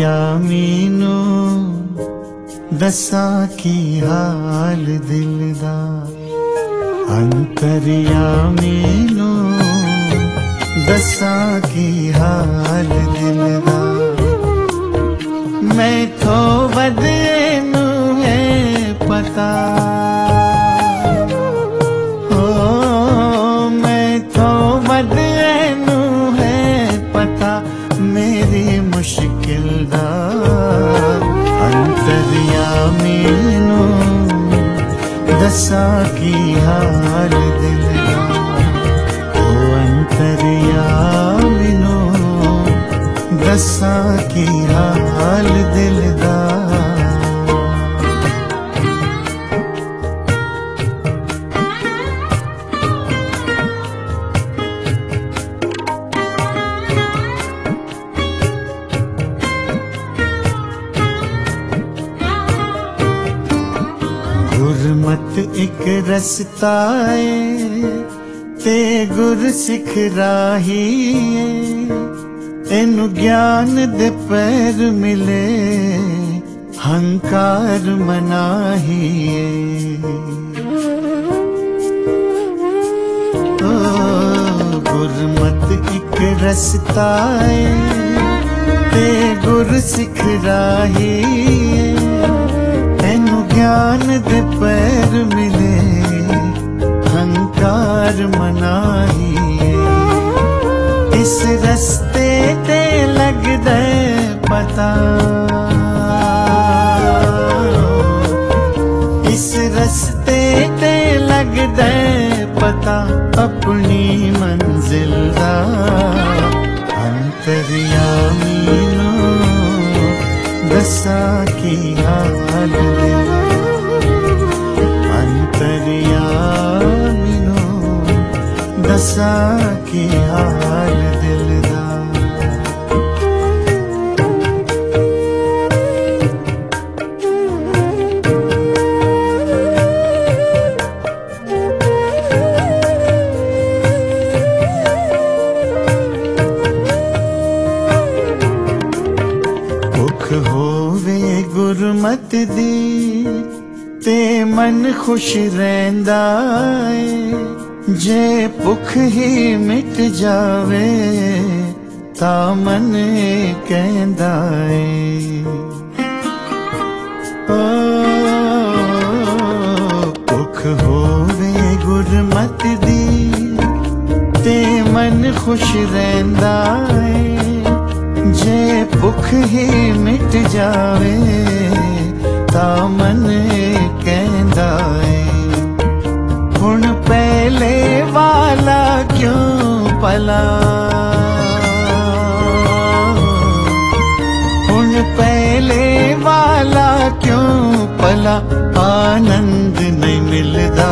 अंतरयामीनो दसा की हाल दिल दा। अंतरयामीनो दसा की हाल दिल दा। मैं तो बदनू है पता, ओ मैं तो बदनू है पता मेरी मुश्किल दा। अंतरयामीनो दसा की हाल दिल दा। ओ अंतरयामीनो दसा की हाल दिल दा। गुरमत एक रस्ता है ते गुर सिख राही है। तेनु ज्ञान दे पैर मिले हंकार मनाही है। ओ गुरमत एक रस्ता है ते गुर सिख राही है। तेनु ज्ञान दे पैर मिले हंकार मनाही है। इस रस्ते ते लगदे पता, इस रस्ते ते लगदे पता अपनी मंजिल दा। अंतरयामीनो दसा की हाल दिल। अंतरयामीनो दसा की हाल दिल दा। भुख होवे गुरमत दी ते मन खुश रहिंदा है। जे भुख ही मिट जावे ता मन कहंदा है। ओ भुख होवे गुरमत दी ते मन खुश रहिंदा है। जे भुख ही मिट जावे ता मन कहंदा है। हुण पहले वाला क्यों पला, हुण पहले वाला क्यों पला आनंद नहीं मिलदा।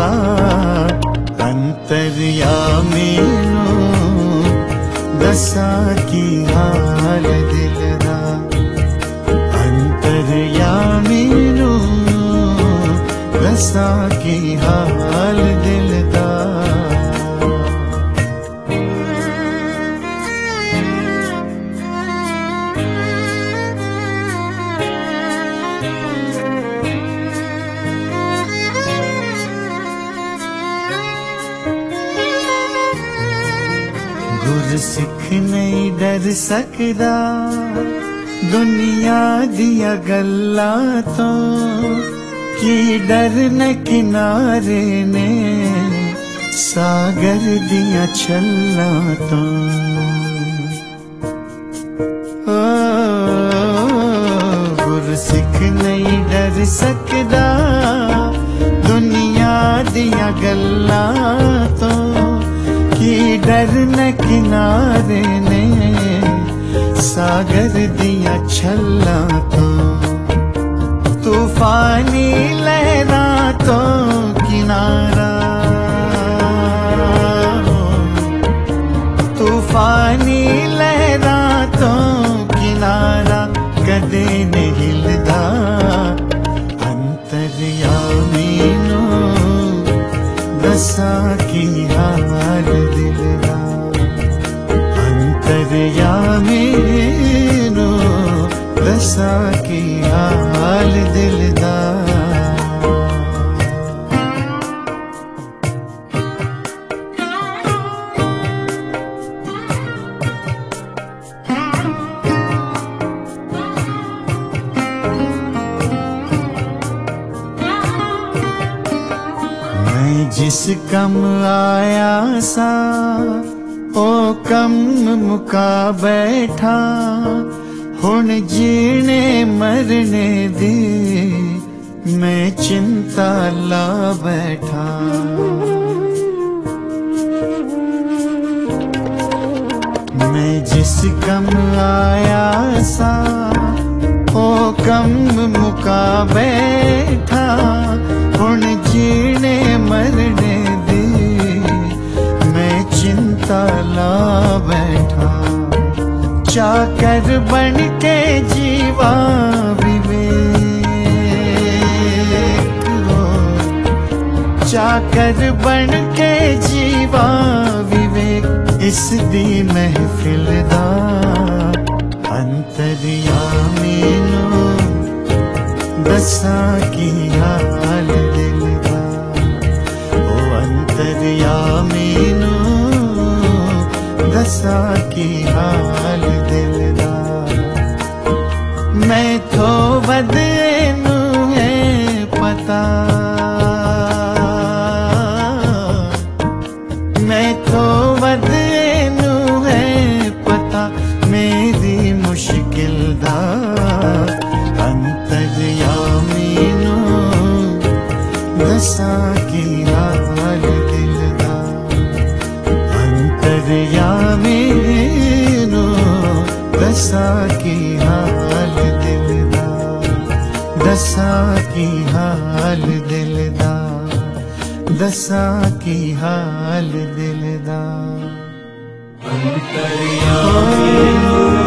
अंतरयामीनो दसा की हाल दिल दा। अंतरयामीनो दसा की हाल दिल दा। गुर सिख नहीं डर सकदा दुनिया दिया गल्लां तो। की डरन किनारे ने सागर दिया छल्लां तो। ओ गुर सिख नहीं डर सकदा दुनिया दिया गल्लां तो। की डरन किनारे ने सागर दिया छल्लां तो। तूफानी लहरा तो किनारा, तूफानी लहरा तो किनारा कदे नहीं हिलदा। अंतरयामीनो दसा की हाल दिल दा। अंतरयामीनो दसा की हाल दिल दा। मैं जिस कम आया सा ओ कम मुका बैठा, हुण जीने मरने दी मैं चिंता ला बैठा। मैं जिस कम आया सा ओ कम मुका बैठा, हुण जीने मरने दी मैं चिंता ला बैठा। चाकर बन के जीवा विवेक हो, चाकर बन के जीवा विवेक, इस दी महफिल दा अंतरयामी नू दसा की हाल दिल दा। ओ अंतरयामी नू दसा की हाल दिल दा। मैं थो वध नू है पता, मैं थो वध नू है पता, मेरी मुश्किल दा अंतरयामी नू दसा की हाल दिल दा। अंतरयामी नू दसा की हाल दिल दा, दसा की हाल दिल दा, दसा की हाल दिल दा। अंतरयामी